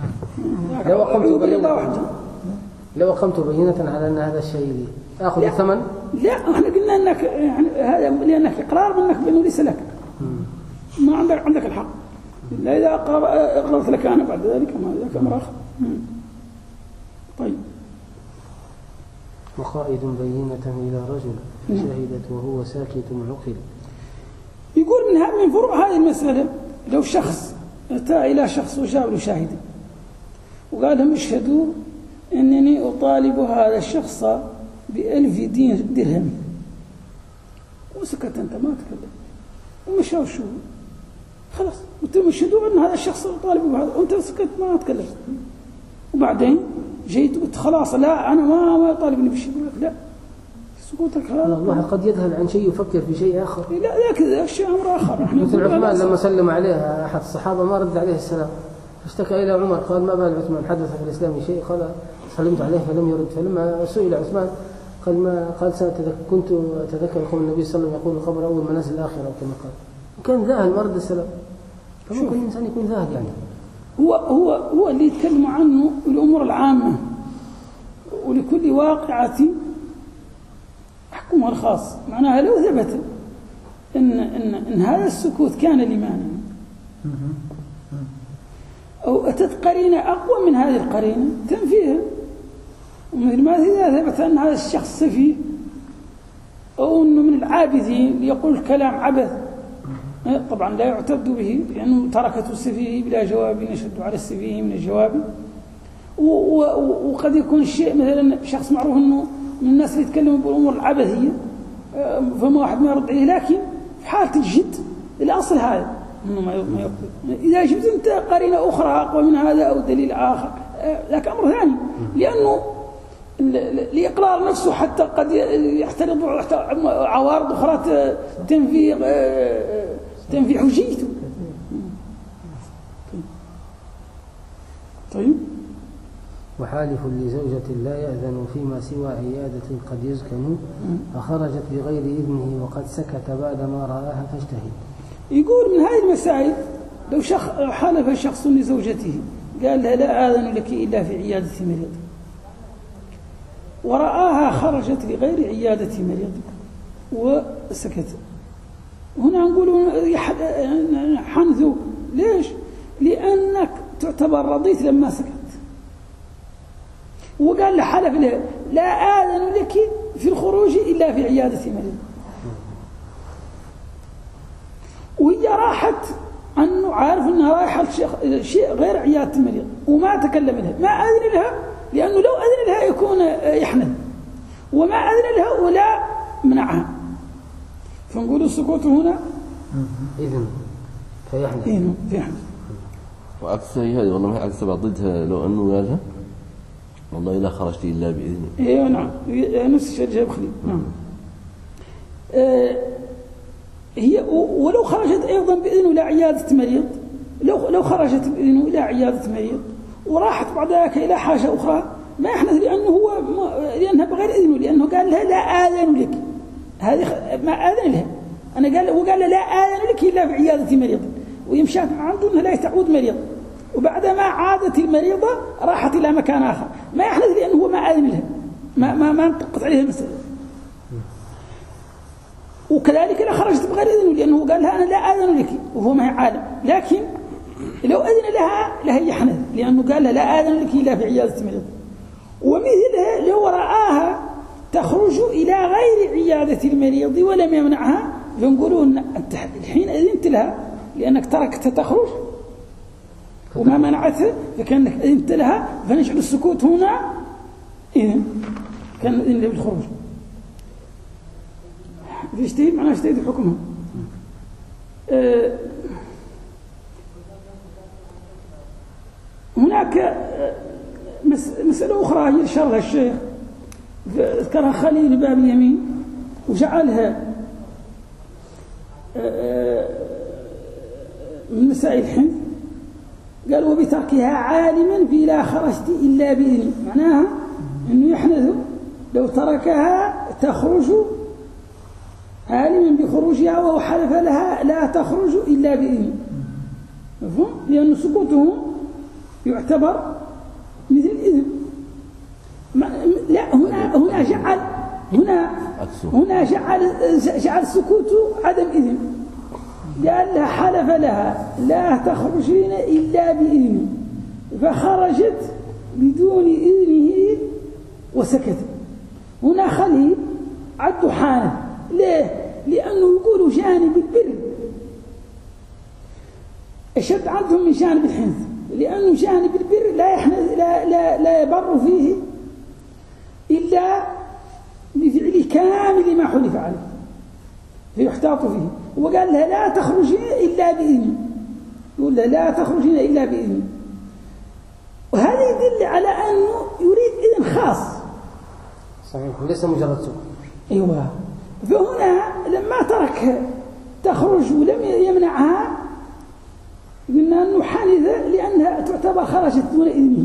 [SPEAKER 1] لو أقمت بينة على أن هذا الشيء لي أخذ الثمن.
[SPEAKER 2] لا احنا قلنا انك يعني هذا لانك اقرار منك بانه ليس لك، ما عندك الحق الا اذا اقررت لك انا بعد ذلك ما ذاك امر اخر. طيب.
[SPEAKER 1] وقائد بينة إلى رجل شهدت وهو ساكت عقل.
[SPEAKER 2] يقول من فروع هذه المسألة لو شخص أتى إلى شخص وجاب له شاهدا وقال لهم اشهدوا أنني أطالب هذا الشخص ب1000 درهم، وسكت أنت ما تكلم ومشاو الشهود خلاص، قلتم اشهدوا أن هذا الشخص يطالب بهذا وأنت سكت ما تكلمت، وبعدين جيت قلت خلاص لا أنا ما يطالبني بالشيء، لا سكوتك هذا
[SPEAKER 1] الله قد يذهل عن شيء يفكر في شيء آخر.
[SPEAKER 2] لا كذا الشيء أمر آخر.
[SPEAKER 1] مثل عثمان لما سلم عليه أحد الصحابة ما رد عليه السلام، فاشتكى إلى عمر قال ما بال عثمان حدث في الإسلام شيء، قال سلمت عليه فلم يرد. فلما سئل عثمان قال كنت أتذكر قول النبي صلى الله عليه وسلم يقول الخبر أول منازل الآخرة أو كما قال، وكان ذاهل ما رد السلام. فممكن الإنسان يكون ذاهل يعني.
[SPEAKER 2] هو اللي يتكلم عنه الأمور العامة، ولكل واقعة حكمها الخاص. معناها لو ثبت إن هذا السكوت كان لمانع أو أتت قرينة أقوى من هذه القرينة تنفيها، ومثل ما إذا ثبت أن هذا الشخص سفيه أو أنه من العابثين يقول كلام عبث طبعا لا يعتد به لأنه تركته السفيه بلا جواب يشد على السفيه من الجواب. وقد يكون الشيء مثلا شخص معروف أنه من الناس اللي يتكلموا بالأمور العبثية فما واحد ما يرد عليه، لكن في حالة الجد الأصل هذا إنه ما يرد. إذا جبت أنت قرينة أخرى أقوى من هذا أو دليل آخر لك أمر ثاني، لأنه لإقرار نفسه حتى قد يحترض عوارض أخرى تنفي حجيته. طيب.
[SPEAKER 1] وحالف لزوجة لا يأذن فيما سوى عيادة قد يزكن فخرجت بغير إذنه وقد سكت بعدما رآها فاجتهد.
[SPEAKER 2] يقول من هذه المسائل لو حالف شخص لزوجته قال لها لا آذن لك إلا في عيادة مريض ورآها خرجت لغير عيادة مريض وسكت، هنا نقول حنثو. ليش؟ لأنك تعتبر رضيت لما سكت، وقال له حلف له لا آذن لك في الخروج إلا في عيادة مريض، وهي راحت أنه عارف أنها رايحة شيء غير عيادة المريض وما تكلم لها، ما أذن لها لأنه لو أذن لها يكون يحنث، وما أذن لها ولا منعها، فنقول السكوت هنا
[SPEAKER 1] إذن فيحنث.
[SPEAKER 5] وعكس هذه والله ما عكس ضدها لو أنه قالها والله لا خرجت إلا بإذنه.
[SPEAKER 2] إيه نعم نفس الشيء جاب خليل. نعم. هي ولو خرجت أيضا بإذنه إلى عيادة مريض، لو خرجت بإذنه إلى عيادة مريض وراحت بعد ذلك إلى حاجة أخرى ما يحنث لأنها بغير إذنه، لأنه قال لها لا آذن لك، هذه ما آذن لها وقال لا آذن لك إلا في عيادة مريض، ويمشات عنده أنها لا تعود مريض، وبعدما عادت المريضة راحت إلى مكان آخر ما يحدث لأنه هو ما آذن لها، ما انطقت عليه المسألة. وكذلك لا خرجت بغير إذن لأنه قال لها أنا لا آذن لك وهو ما هي عالم، لكن لو أذن لها لهي حنث لأنه قال لها لا آذن لك إلا في عيادة مريض. ومثلها لو رآها تخرج إلى غير عيادة المريض ولم يمنعها فنقولون أنت الحين أذنت لها لأنك تركتها تخرج وما منعتها فكأنك أذنت لها، فنجعل السكوت هنا إذن كان إذن بالخروج. فيجتهد معناه يجتهد حكمه. هناك مسألة أخرى هي شرها الشيخ ذكرها خليل باب اليمين وجعلها من مسائل الحنث. قال وبتركها عالما في لا خرجت إلا بإذن، معناها أنه يحنث لو تركها تخرج عالما بخروجها وهو حلف لها لا تخرج إلا بإذن، مفهوم؟ لأن سقوطه يعتبر مثل الإذن. لا هنا جعل السكوت عدم إذن، قال لها حلف لها لا تخرجين إلا بإذن فخرجت بدون إذنه وسكت. هنا خليل عد حانث، ليه؟ لأنه يقول جانب البر أشد عندهم من جانب الحنث، لأنه جانب البر لا يبر فيه إلا بفعل كامل ما حلف عليه فيحتاط فيه. وقال لها لا تخرجين إلا بإذن، يقول لها لا تخرجين إلا بإذن، وهذا يدل على أنه يريد إذن خاص
[SPEAKER 1] صحيح ليس مجرد سكوت.
[SPEAKER 2] أيوة. فهنا لما ترك تخرج ولم يمنعها قلنا أنه حانث لأنها تعتبر خرجت دون إذنه،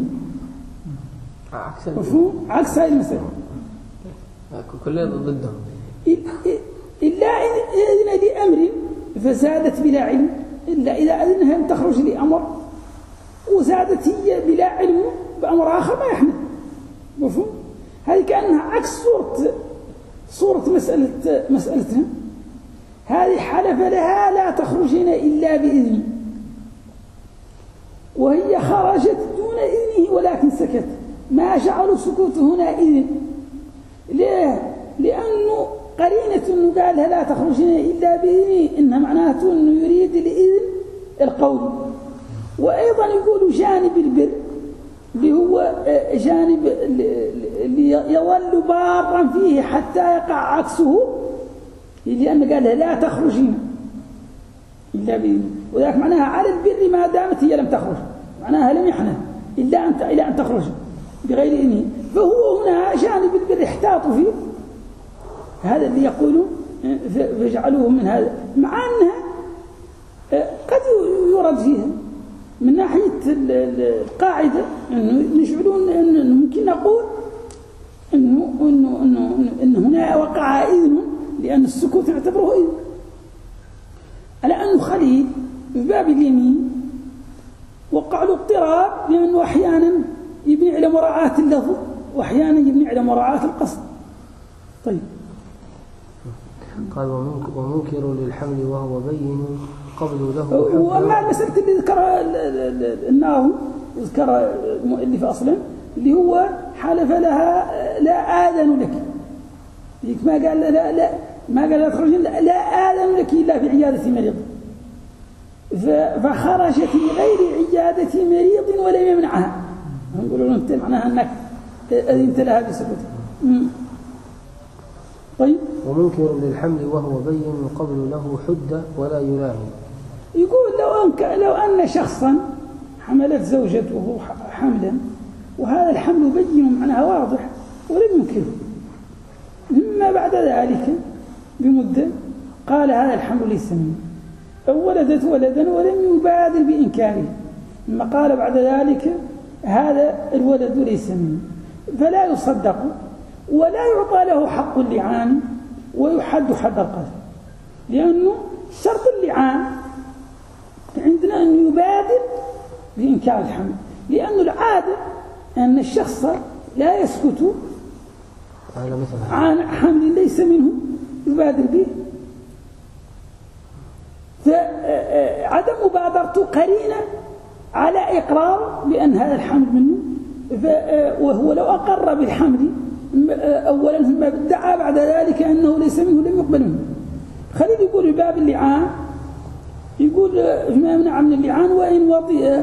[SPEAKER 2] مفهوم؟ عكس هذه المسألة
[SPEAKER 1] كلها ضدهم.
[SPEAKER 2] إلا إذن لأمر فزادت بلا علم، إلا إذا أذنها أن تخرج لأمر وزادت هي بلا علم بأمر آخر ما يحمل، مفهوم؟ هذه كأنها عكس صورة مسألتها. هذه حلف لها لا تخرجين إلا بإذن وهي خرجت دون إذنه ولكن سكت، ما جعلوا سكوت هنا إذن. ليه؟ لأنه قرينة أنه قال لا تخرجين إلا بإذنه إنها معناته أنه يريد الإذن القولي. وأيضا يقول جانب البر اللي هو جانب اللي يظل بارا فيه حتى يقع عكسه، لأن قال لا تخرجين إلا بإذنه، وذلك معناها على البر ما دامت هي لم تخرج، معناها لم يحنث إلا أن تخرج بغير إذنه. فهو هنا جانب البر احتاط فيه، هذا اللي يقولوا فاجعلوه من هذا، مع أنها قد يرد فيها من ناحية القاعدة أنه نجعلون أنه ممكن نقول أنه هنا وقع إذن لأن السكوت يعتبره إذن، على أنه خليل في باب اليمين وقع له اضطراب لأنه أحيانا يبني على مراعاة اللفظ وأحيانا يبني على مراعاة القصد. طيب
[SPEAKER 1] قال ومنكر للحمل وهو بين قبل له.
[SPEAKER 2] وأما المسألة اللي ذكرها الناوي وذكرها المؤلف أصلا اللي هو حلف لها لا آذن لك، ما قال لا ما قال لا تخرجين لا آذن لك إلا في عيادة مريض، فخرجت لغير عيادة مريض ولم يمنعها، نقول أنت معناها أنك أذنت لها بسكوت. طيب
[SPEAKER 1] ومنكر للحمل وهو بين قبل له حد ولا يلام.
[SPEAKER 2] يقول لو أن شخصا حملت زوجته حملا وهذا الحمل بين معناها واضح ولم ينكره، ثم بعد ذلك بمدة قال هذا الحمل ليس مني، أو ولدت ولدا ولم يبادر بإنكاره، ثم قال بعد ذلك هذا الولد ليس مني، فلا يصدق ولا يعطى له حق اللعان ويحد حد القذف. لأنه شرط اللعان عندنا أن يبادر بإنكار الحمل، لأن العادة أن الشخص لا يسكت عن حمل ليس منه يبادر به. فعدم مبادرته قرينة على إقرار بأن هذا الحمل منه، وهو لو أقر بالحمل أولا ثم ادعى بعد ذلك أنه ليس منه لم يقبل منه. خليل يقول باب اللعان، يقول فيما يمنع من اللعان وإن وطئ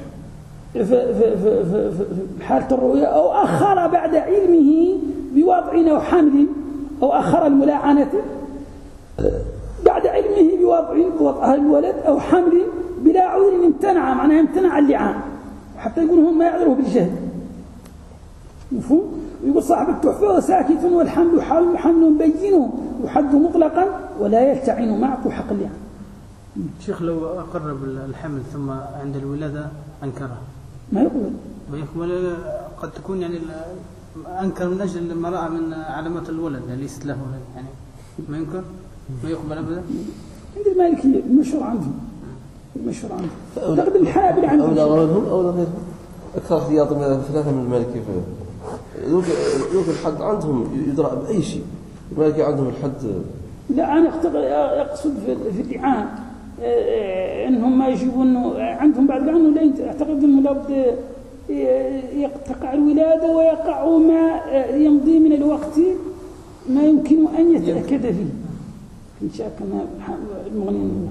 [SPEAKER 2] في حالة الرؤيا أو أخر بعد علمه بوضع أو حمل، أو أخر الملاعنة بعد علمه بوضع الولد أو حمل بلا عذر امتنع، معناه امتنع اللعان، وحتى يقول هم ما يعذره بالجهل. مفهوم؟ يقول صاحب التحفة وساكت والحمل حمل بين وحد مطلقا ولا يلتعن معه حق اللعان.
[SPEAKER 4] شيخ لو أقر بالحمل ثم عند الولادة أنكره
[SPEAKER 2] ما
[SPEAKER 4] يقبل، قد تكون يعني أنكر من أجل ما رأى من علامات الولد يعني ليست له يعني ما ينكر ما يقبل أبدا.
[SPEAKER 2] عند المالكية المشهور عندهم لقد الحنابلة عندهم
[SPEAKER 5] أو لا غيرهم أو لا غيرهم أكثر احتياط من ثلاثة من المالكية. ذوك الحد عندهم يدرى بأي شيء، المالكية عندهم الحد.
[SPEAKER 2] لا أنا أقصد في اللعان إنهم ما يجيبون عندهم بعد عنه لا أعتقد إنه لابد تقع الولادة ويقع ما يمضي من الوقت ما يمكن أن يتأكد فيه إن شاء كان المغنيين.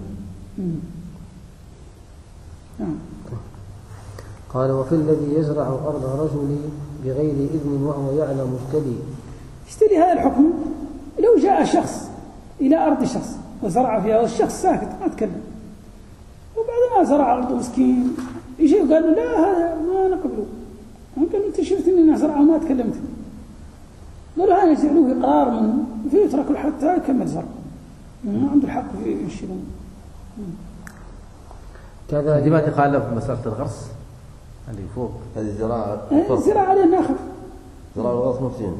[SPEAKER 1] قال وفي الذي يزرع أرض رجل بغير إذن وهو يعلم
[SPEAKER 2] اشتري هذا الحكم. لو جاء شخص إلى أرض شخص وزرع فيها والشخص ساكت ما تكلم، وبعد ما زرع أرض مسكين يجي وقال له لا هذا ما نقبله، قال أنت شفت إني زرعه وما تكلمت، قالوا هذا يجعلوه إقرار منه فيتركوا حتى يكمل زرعه، ما عنده الحق في ينشرون.
[SPEAKER 7] كذا هذه ما تخالف مسألة الغرس اللي فوق،
[SPEAKER 5] هذه زراعة
[SPEAKER 2] زراعة عليه ناخذ
[SPEAKER 5] زراعة الغرس مفتين.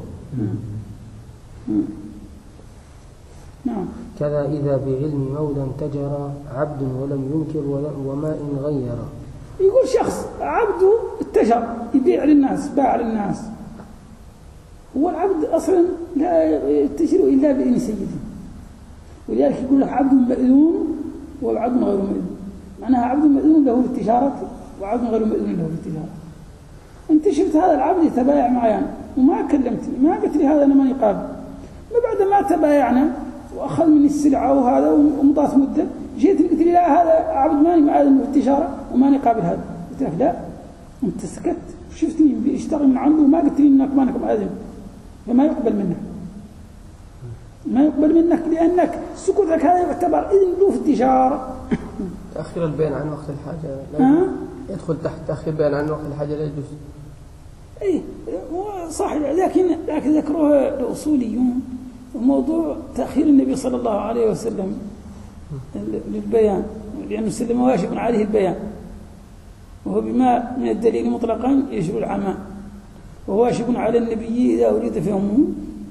[SPEAKER 2] نعم.
[SPEAKER 1] كذا إذا بعلم مولى تجرى عبد ولم ينكر وما إن غير.
[SPEAKER 2] يقول شخص عبده اتجر يبيع للناس باع للناس، هو العبد أصلا لا يتجر إلا بإذن سيده، ولذلك يقول لك عبد مأذون وعبد غير مأذون، معناها عبد مأذون له بالتجارة وعبد غير مأذون له بالتجارة. أنت شفت هذا العبد يتبايع معي وما كلمتني، ما قلت لي هذا أنا ماني قابل، بعد ما تبايعنا وأخذ مني السلعة وهذا ومضات مدة جيت قلت لي لا هذا عبد ماني مآذن بالتجارة وماني قابل هذا، قلت لك لا أنت سكت شفتني بيشتغل من عنده وما قلت لي إنك مانك مآذن، فما يقبل منك، ما يقبل منك لأنك سكوتك هذا يعتبر إذن له في التجارة.
[SPEAKER 6] تأخير البيان عن وقت الحاجة لا يدخل تحت تأخير البيان عن وقت الحاجة لا يجوز.
[SPEAKER 2] إيه صح، لكن ذكروه الأصوليون موضوع تأخير النبي صلى الله عليه وسلم للبيان، لأنه سلم واجب عليه البيان، وهو بما من الدليل مطلقا يجري العمى، وهو واجب على النبي إذا أريد فهمه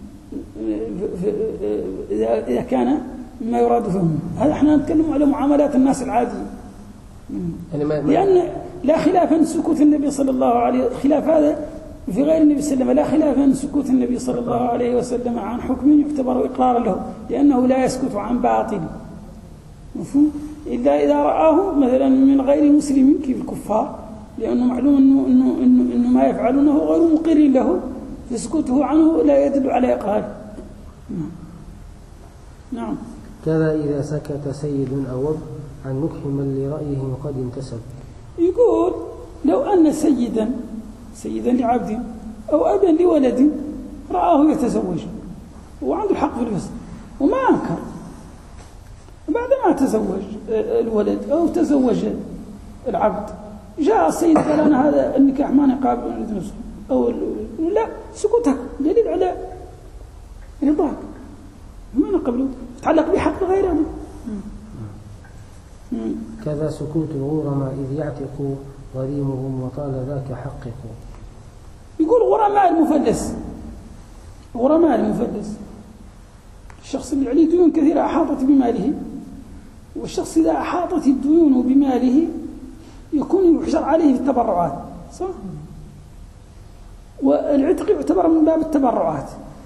[SPEAKER 2] إذا كان مما يراد فهمه. هذا احنا نتكلم على معاملات الناس العادية، لأن لا خلاف أن سكوت النبي صلى الله عليه خلاف هذا في غير النبي صلى الله عليه وسلم، لا خلاف أن سكوت النبي صلى الله عليه وسلم عن حكم يعتبر إقرارا له، لأنه لا يسكت عن باطل مفهوم إلا إذا رآه مثلا من غير مسلم كيف الكفار، لأنه معلوم إنه ما يفعلونه غير مقر له، فسكوته عنه لا يدل على إقراره. نعم.
[SPEAKER 1] كذا إذا سكت سيد أو أب عن نكح من لرأيه قد انتسب.
[SPEAKER 2] يقول لو أن سيدا لعبد أو أبا لولد رآه يتزوج وعنده الحق في الفصل وما أنكر، بعد ما تزوج الولد أو تزوج العبد جاء السيد قال أنا هذا النكاح ما نقابل نفسه أو لا، سكوتك دليل على رضاك ما نقبله، تتعلق بحق غيره.
[SPEAKER 1] كذا سكوت الغرماء إذ يعتق غريمهم وطال ذاك حققوا.
[SPEAKER 2] يقول غرماء المفلس الشخص اللي عليه ديون كثيرة أحاطت بماله، والشخص إذا أحاطت الديون بماله يكون يحجر عليه في التبرعات، صح؟ والعتق يعتبر من باب التبرعات.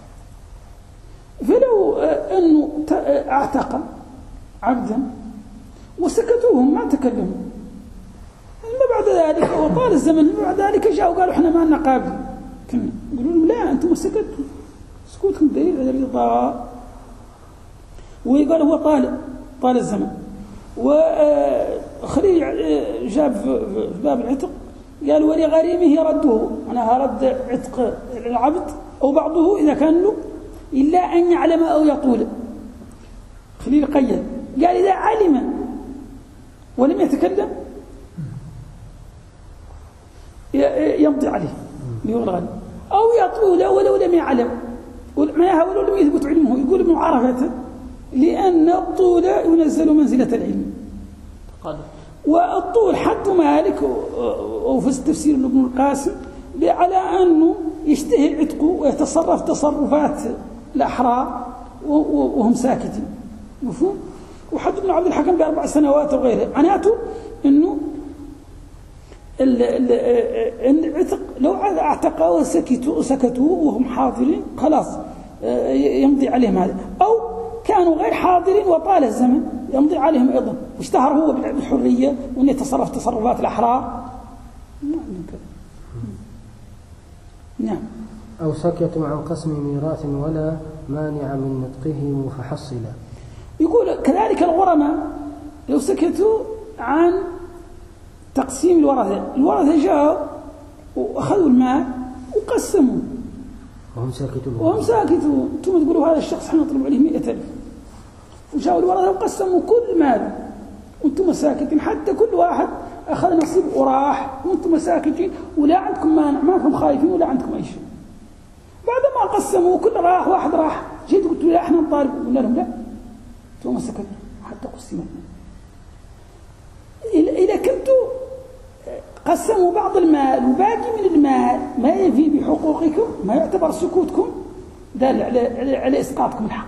[SPEAKER 2] فلو أنه اعتق عبدا وسكتوهم ما تكلموا، ما بعد ذلك وطال الزمن بعد ذلك جاءوا قالوا احنا ما لنا قابل، يقولوا لهم لا أنتم سكتوا، سكوتكم دليل على الرضا. وقال هو طال الزمن. وخليل جاب في باب العتق قال ولغريمه رده، معناها رد عتق العبد أو بعضه إذا كان له إلا أن يعلم أو يطول. خليل قيد قال إذا علم ولم يتكلم يمضي عليه ليغرغل، أو يطول ولو لم يعلم ولو لم يثبت علمه، يقول معرفة، لأن الطول ينزل منزلة العلم. والطول حد مالك وفي التفسير ابن القاسم على أنه يشتهي العتق ويتصرف تصرفات الأحرار وهم ساكتين، مفهوم؟ وحد ابن عبد الحكم ب4 سنوات وغيره، معناته أنه العتق لو اعتقوا وسكتوا وهم حاضرين خلاص يمضي عليهم هذا، أو كانوا غير حاضرين وطال الزمن يمضي عليهم أيضا، واشتهر هو بالحرية وأن يتصرف تصرفات الأحرار. نعم.
[SPEAKER 1] أو سكتوا عن قسم ميراث ولا مانع من نطقهم فحصلا.
[SPEAKER 2] يقول كذلك الغرماء لو سكتوا عن تقسيم الورثة جاءوا وأخذوا المال وقسموا وهم ساكتون، ثم تقولوا هذا الشخص احنا نطلب عليه 100,000، وجاءوا الورثة وقسموا كل مال وانتم ساكتين، حتى كل واحد أخذ نصيب وراح وانتم ساكتين ولا عندكم مانع، ما انتم خايفين ولا عندكم أي شيء. بعد ما قسموا كل راح، واحد راح، جيت قلت لا احنا نطالب، قلنا لهم لا ثم سكتوا حتى قسموا. إذا كنتوا قسموا بعض المال وباقي من المال ما يفي بحقوقكم ما يعتبر سكوتكم دال على إسقاطكم الحق،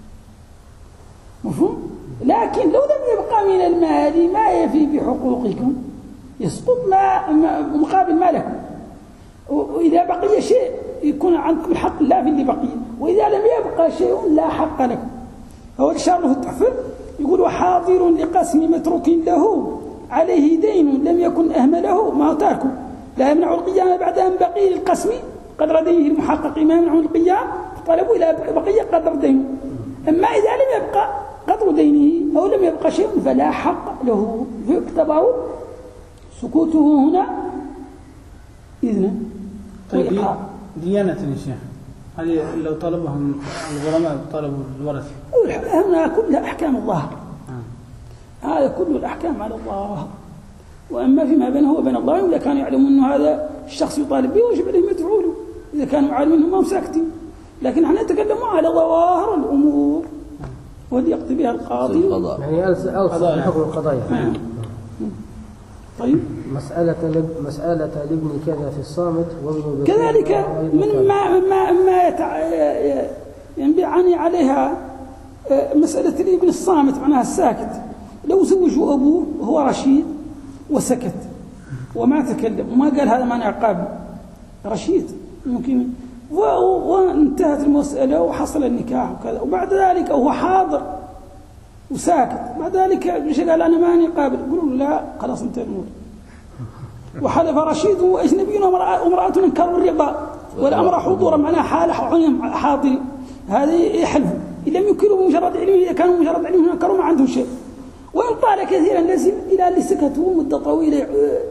[SPEAKER 2] مفهوم؟ لكن لو لم يبقى من المال ما يفي بحقوقكم يسقط مقابل ما لكم، وإذا بقي شيء يكون عندكم الحق لا في اللي بقي، وإذا لم يبقى شيء لا حق لكم. هو الشارح في التحفة يقول وحاضر لقسم متروك له عليه دين لم يكن أهمله ما تركه لا يمنع القيام بعد أن بقي للقسم قدر دينه المحقق، ما يمنع القيام طلبوا إلى بقي قدر دينه. أما إذا لم يبقى قدر دينه أو لم يبقى شيء فلا حق له، فيعتبر سكوته هنا إذن.
[SPEAKER 4] طيب ديانة يا شيخ، هذه لو طلبهم الغرماء طلبوا الورثة
[SPEAKER 2] هنا كلها أحكام الله، هذا كل الأحكام على الله، وأما فيما بينه وبين الله إذا كانوا يعلمون أن هذا الشخص يطالب به وجب عليهم يدفعوا له، إذا كانوا عالمين هم ساكتين. لكن احنا نتكلم على ظواهر الأمور واللي يقضي بها القاضي،
[SPEAKER 1] يعني ألصق بحكم القضايا.
[SPEAKER 2] طيب
[SPEAKER 1] مسألة لابن كذا في الصامت وابن
[SPEAKER 2] كذلك من ما ينبعني عليها مسألة الابن الصامت معناها الساكت. لو زوجه أبوه وهو رشيد وسكت وما تكلم وما قال هذا مانع قابل، رشيد ممكن وانتهت المسألة وحصل النكاح وكذا، وبعد ذلك هو حاضر وساكت، بعد ذلك قال أنا ماني قابل، يقولوا لا خلاص انتهى الأمور. وحلف رشيد وأجنبي وامرأة انكروا الرضا والأمر حضورا معناها حال حاضر، هذا يحلف إن لم ينكروا بمجرد علمه، إذا كانوا مجرد علمه انكروا ما عندهم شيء. وإن طال كثيرا لازم إلى اللي سكتوا مدة طويلة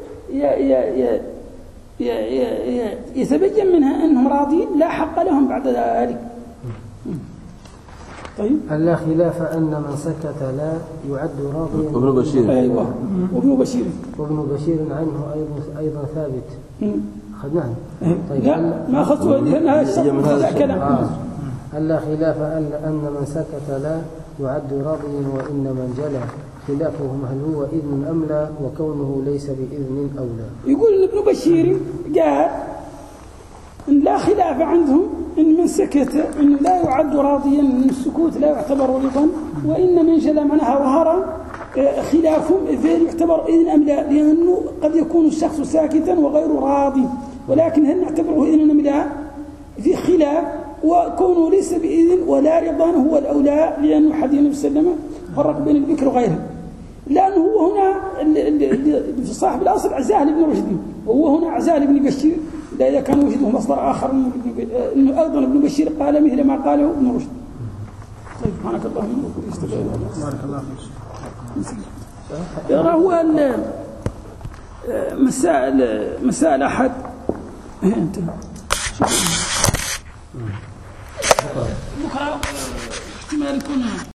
[SPEAKER 2] يتبين منها أنهم راضين لا حق لهم بعد ذلك. طيب
[SPEAKER 1] لا خلاف أن من سكت لا يعد راضيا.
[SPEAKER 5] وابن بشير
[SPEAKER 2] أيوة
[SPEAKER 1] وابن بشير عنه أيضا ثابت أخذناه.
[SPEAKER 2] طيب لا ما أخذته لأنها الشرط كلام.
[SPEAKER 1] لا خلاف أن من سكت لا يعد راضيا، وإن من جلى خلافهم هل هو إذن أم لا، وكونه ليس بإذن أو لا.
[SPEAKER 2] يقول ابن بشير قال إن لا خلاف عندهم إن من سكت أنه لا يعد راضيا، من السكوت لا يعتبر رضا، وإن من جل معناها ظهر خلافهم فهل يعتبر إذن أم لا، لأنه قد يكون الشخص ساكتا وغير راضي، ولكن هل نعتبره إذن أم لا؟ في خلاف، وكونه ليس بإذن ولا رضا هو الأولى، لأنه حديث النبي صلى الله عليه وسلم فرق بين البكر وغيره، لأنه هو هنا في صاحب الأصل عزال بن رشد، وهو هنا عزال بن بشير، إذا كان وجده مصدر آخر إنه أيضا ابن بشير قال مثل ما قاله ابن رشد. طيب سبحانك اللهم وبحمدك بارك الله فيك. هو مسائل أحد أنت بكرة احتمال يكون